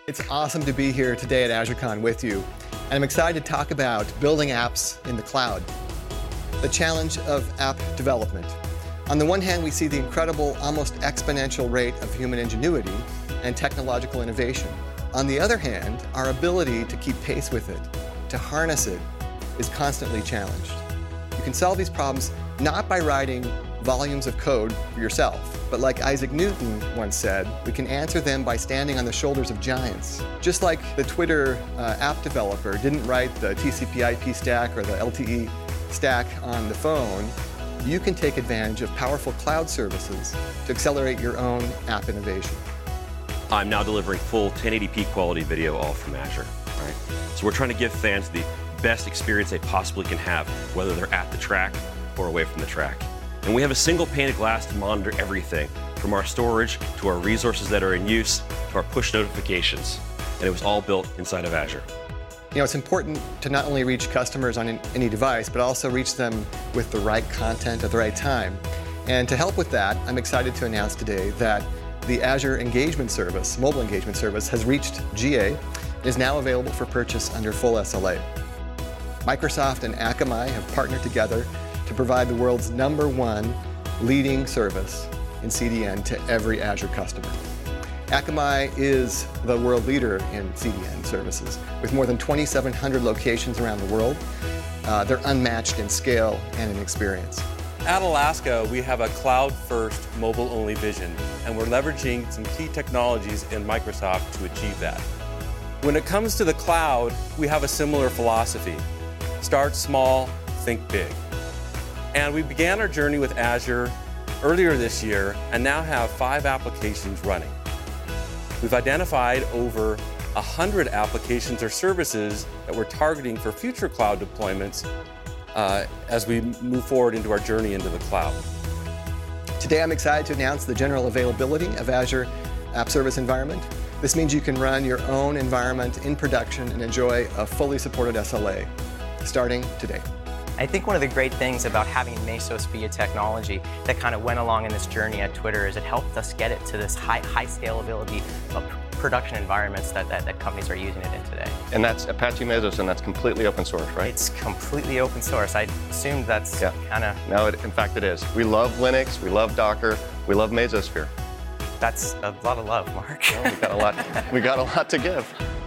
It's awesome to be here today at AzureCon with you, and I'm excited to talk about building apps in the cloud. The challenge of app development. On the one hand, we see the incredible, almost exponential rate of human ingenuity and technological innovation. On the other hand, our ability to keep pace with it, to harness it, is constantly challenged. You can solve these problems not by writing volumes of code for yourself, but like Isaac Newton once said, we can answer them by standing on the shoulders of giants. Just like the Twitter app developer didn't write the TCP/IP stack or the LTE stack on the phone, you can take advantage of powerful cloud services to accelerate your own app innovation. I'm now delivering full 1080p quality video all from Azure. Right? So we're trying to give fans the best experience they possibly can have, whether they're at the track or away from the track. And we have a single pane of glass to monitor everything, from our storage to our resources that are in use to our push notifications. And it was all built inside of Azure. You know, it's important to not only reach customers on any device, but also reach them with the right content at the right time. And to help with that, I'm excited to announce today that the Azure Engagement Service, mobile engagement service, has reached GA and is now available for purchase under full SLA. Microsoft and Akamai have partnered together to provide the world's #1 leading service in CDN to every Azure customer. Akamai is the world leader in CDN services. With more than 2,700 locations around the world, they're unmatched in scale and in experience. At Alaska, we have a cloud-first, mobile-only vision, and we're leveraging some key technologies in Microsoft to achieve that. When it comes to the cloud, we have a similar philosophy. Start small, think big. And we began our journey with Azure earlier this year and now have 5 applications running. We've identified over 100 applications or services that we're targeting for future cloud deployments as we move forward into our journey into the cloud. Today I'm excited to announce the general availability of Azure App Service Environment. This means you can run your own environment in production and enjoy a fully supported SLA starting today. I think one of the great things about having Mesos be a technology that kind of went along in this journey at Twitter is it helped us get it to this high scalability of production environments that companies are using it in today. And that's Apache Mesos, and that's completely open source, right? It's completely open source. I assumed that's kind of... No, in fact it is. We love Linux, we love Docker, we love Mesosphere. That's a lot of love, Mark. Well, we got a lot to give.